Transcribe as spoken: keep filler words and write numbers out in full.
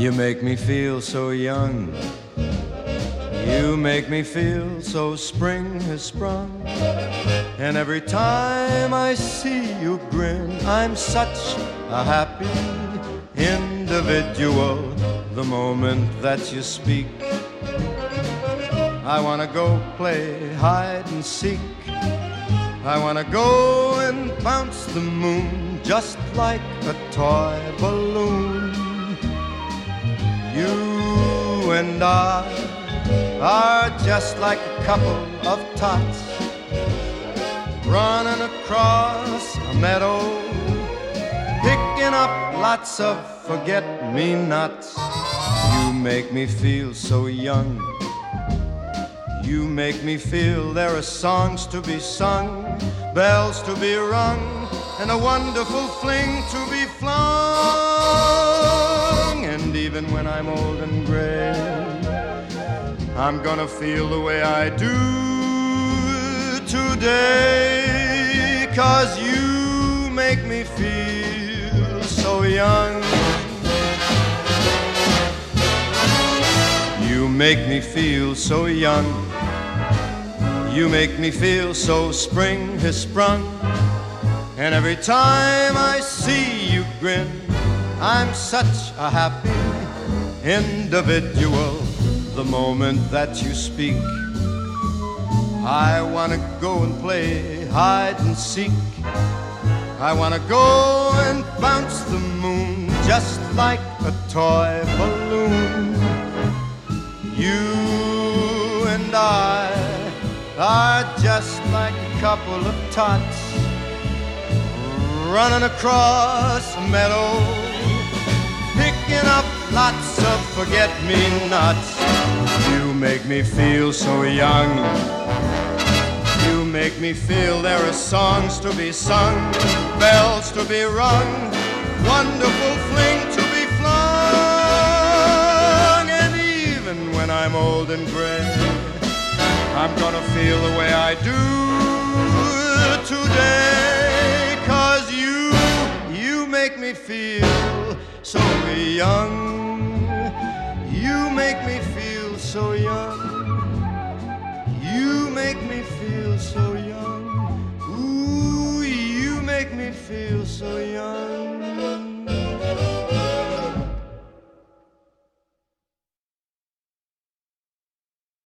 You make me feel so young. You make me feel so spring has sprung. And every time I see you grin, I'm such a happy individual. The moment that you speak, I wanna go play hide and seek. I wanna go and bounce the moon just like a toy balloon. You and I are just like a couple of tots running across a meadow, picking up lots of forget-me-nots. You make me feel so young. You make me feel there are songs to be sung, bells to be rung, and a wonderful fling to be flung. And even when I'm old and gray, I'm gonna feel the way I do today, 'cause you make me feel so young. You make me feel so young. You make me feel so spring has sprung. And every time I see you grin, I'm such a happy individual. The moment that you speak, I wanna go and play hide and seek. I wanna go and bounce the moon just like a toy balloon. You and I are just like a couple of tots running across a meadow, picking up lots of forget-me-nots. You make me feel so young. You make me feel there are songs to be sung, bells to be rung, wonderful fling to be flung. And even when I'm old and gray, I'm gonna feel the way I do today, 'cause you, you make me feel so young. You make me feel so young. You make me feel so young. Ooh, you make me feel so young.